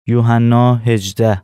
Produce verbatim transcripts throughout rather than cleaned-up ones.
یوحنا هجده.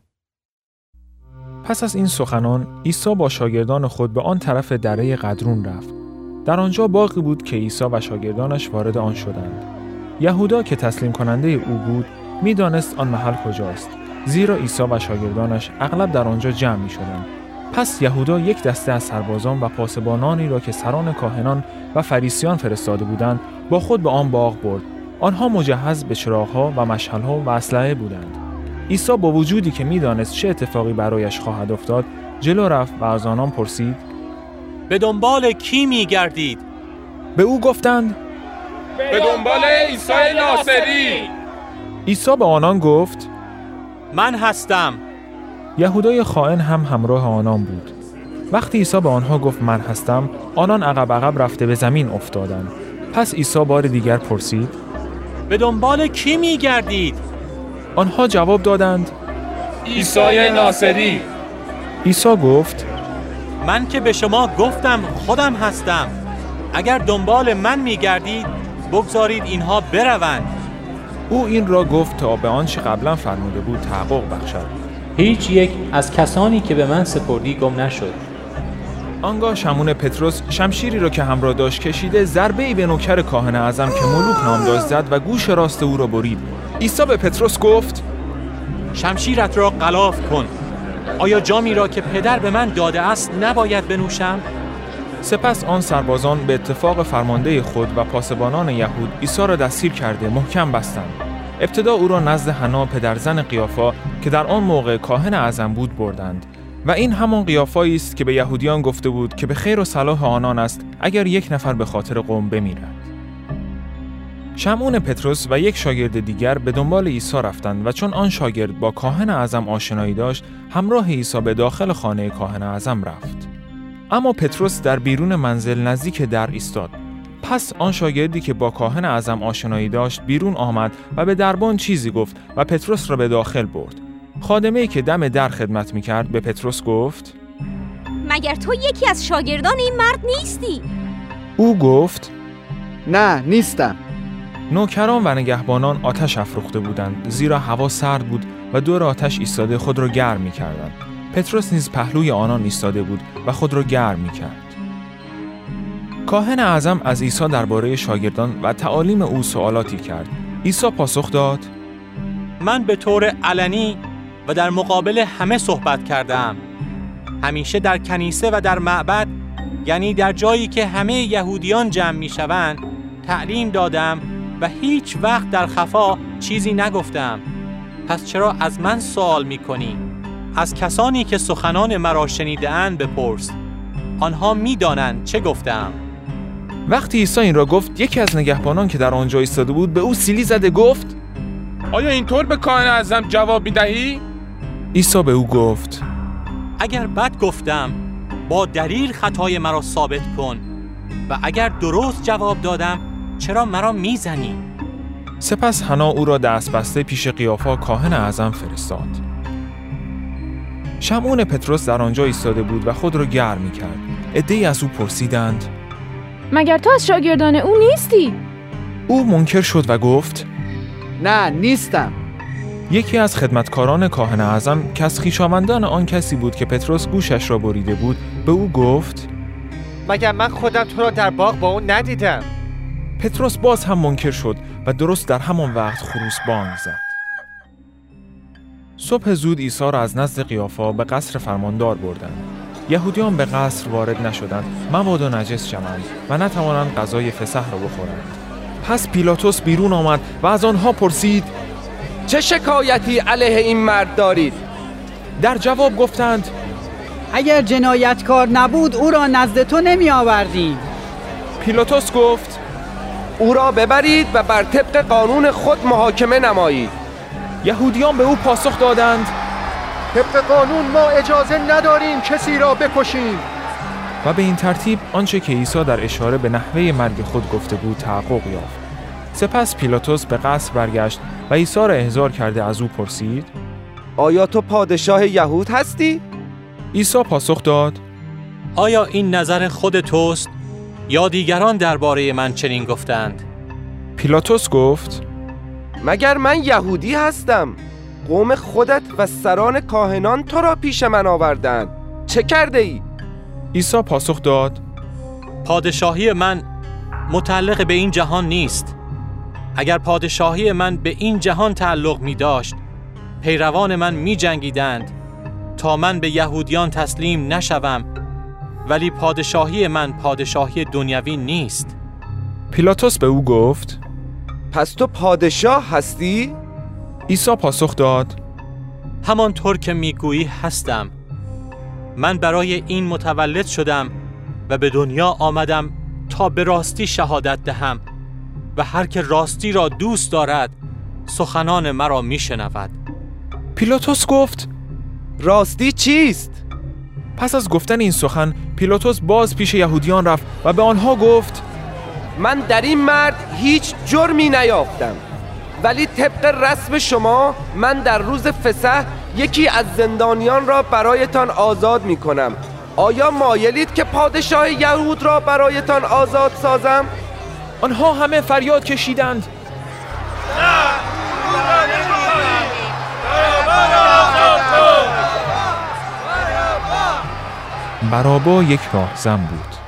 پس از این سخنان عیسی با شاگردان خود به آن طرف دره قدرون رفت. در آنجا باغی بود که عیسی و شاگردانش وارد آن شدند. یهودا که تسلیم کننده او بود می‌دانست آن محل کجاست، زیرا عیسی و شاگردانش اغلب در آنجا جمع می‌شدند. پس یهودا یک دسته از سربازان و پاسبانانی را که سران کاهنان و فریسیان فرستاده بودند با خود به آن باغ برد. آنها مجهز به چراغ‌ها و مشعل‌ها و اسلحه بودند. عیسی با وجودی که می‌دانست چه اتفاقی برایش خواهد افتاد، جلو رفت و از آنان پرسید: به دنبال کی می‌گردید؟ به او گفتند: به دنبال عیسی ناصری. عیسی به آنان گفت: من هستم. یهودای خائن هم همراه آنان بود. وقتی عیسی به آنها گفت من هستم، آنان عقب عقب رفته به زمین افتادند. پس عیسی بار دیگر پرسید: به دنبال کی می‌گردید؟ آنها جواب دادند: عیسی ناصری. عیسی گفت: من که به شما گفتم خودم هستم. اگر دنبال من می‌گردید، بگذارید اینها بروند. او این را گفت تا به آنچه قبلا فرموده بود تحقق بخشد. هیچ یک از کسانی که به من سپردی گم نشد. آنگاه شمعون پتروس شمشیری را که همراه داشت کشیده ضربه‌ای به نوکر کاهن اعظم که ملوک نام داشت زد و گوش راست او را برید. عیسی به پتروس گفت: شمشیرت را غلاف کن. آیا جامی را که پدر به من داده است نباید بنوشم؟ سپس آن سربازان به اتفاق فرمانده خود و پاسبانان یهود عیسی را دستگیر کرده محکم بستند. ابتدا او را نزد حنا پدرزن قیافا که در آن موقع کاهن اعظم بود بردند و این همان قیافایی است که به یهودیان گفته بود که به خیر و صلاح آنان است اگر یک نفر به خاطر قوم بمیرد. شمعون پتروس و یک شاگرد دیگر به دنبال عیسی رفتند و چون آن شاگرد با کاهن اعظم آشنایی داشت، همراه عیسی به داخل خانه کاهن اعظم رفت. اما پتروس در بیرون منزل نزدیک در ایستاد. پس آن شاگردی که با کاهن اعظم آشنایی داشت بیرون آمد و به دربان چیزی گفت و پتروس را به داخل برد. خادمه‌ای که دم در خدمت می‌کرد به پتروس گفت: مگر تو یکی از شاگردان این مرد نیستی؟ او گفت: نه نیستم. نوکران و نگهبانان آتش افروخته بودند، زیرا هوا سرد بود و دور آتش ایستاده خود را گرم می‌کردند. پتروس نیز پهلوی آنان ایستاده بود و خود را گرم می‌کرد. کاهن اعظم از عیسی درباره شاگردان و تعالیم او سوالاتی کرد. عیسی پاسخ داد: من به طور علنی و در مقابل همه صحبت کردم. همیشه در کنیسه و در معبد، یعنی در جایی که همه یهودیان جمع می‌شوند، تعلیم دادم و هیچ وقت در خفا چیزی نگفتم. پس چرا از من سوال می‌کنی؟ از کسانی که سخنان مرا شنیده‌اند بپرس. آنها می‌دانند چه گفتم. وقتی عیسی این را گفت، یکی از نگهبانان که در آنجا ایستاده بود به او سیلی زده گفت: آیا اینطور به کاهن اعظم جواب می‌دهی؟ عیسی به او گفت: اگر بد گفتم، با دلیل خطای مرا ثابت کن و اگر درست جواب دادم، چرا مرا میزنی؟ سپس حنا او را دست بسته پیش قیافا کاهن اعظم فرستاد. شمعون پتروس در آنجا ایستاده بود و خود را گرم می‌کرد. عده‌ای از او پرسیدند: مگر تو از شاگردان او نیستی؟ او منکر شد و گفت: نه نیستم. یکی از خدمتکاران کاهن اعظم که از خویشاوندان آن کسی بود که پتروس گوشش را بریده بود به او گفت: مگر من خودم تو را در باغ با اون ندیدم؟ پتروس باز هم منکر شد و درست در همان وقت خروس بانگ زد. صبح زود عیسی را از نزد قیافا به قصر فرماندار بردند. یهودیان به قصر وارد نشدند مبادا نجس شوند و نتوانند غذای فسح را بخورند. پس پیلاطس بیرون آمد و از آنها پرسید: چه شکایتی علیه این مرد دارید؟ در جواب گفتند: اگر جنایتکار نبود او را نزد تو نمی آوردیم. پیلاطس گفت: او را ببرید و بر طبق قانون خود محاکمه نمایید. یهودیان به او پاسخ دادند: طبق قانون ما اجازه نداریم کسی را بکشیم. و به این ترتیب آنچه که عیسی در اشاره به نحوه مرگ خود گفته بود تحقق یافت. سپس پیلاطس به قصر برگشت و عیسی را احضار کرده از او پرسید: آیا تو پادشاه یهود هستی؟ عیسی پاسخ داد: آیا این نظر خود توست یا دیگران درباره من چنین گفتند؟ پیلاطس گفت: مگر من یهودی هستم؟ قوم خودت و سران کاهنان تو را پیش من آوردند. چه کرده ای؟ عیسی پاسخ داد: پادشاهی من متعلق به این جهان نیست. اگر پادشاهی من به این جهان تعلق می داشت، پیروان من می جنگیدند تا من به یهودیان تسلیم نشوم، ولی پادشاهی من پادشاهی دنیوی نیست. پیلاتوس به او گفت: پس تو پادشاه هستی؟ عیسی پاسخ داد: همانطور که میگویی هستم. من برای این متولد شدم و به دنیا آمدم تا به راستی شهادت دهم و هر که راستی را دوست دارد سخنان مرا میشنود. پیلاتوس گفت: راستی چیست؟ پس از گفتن این سخن پیلاتوس باز پیش یهودیان رفت و به آنها گفت: من در این مرد هیچ جرمی نیافتم، ولی طبق رسم شما من در روز فسح یکی از زندانیان را برایتان آزاد می کنم. آیا مایلید که پادشاه یهود را برایتان آزاد سازم؟ آنها همه فریاد کشیدند: بارابا یک راهزن بود.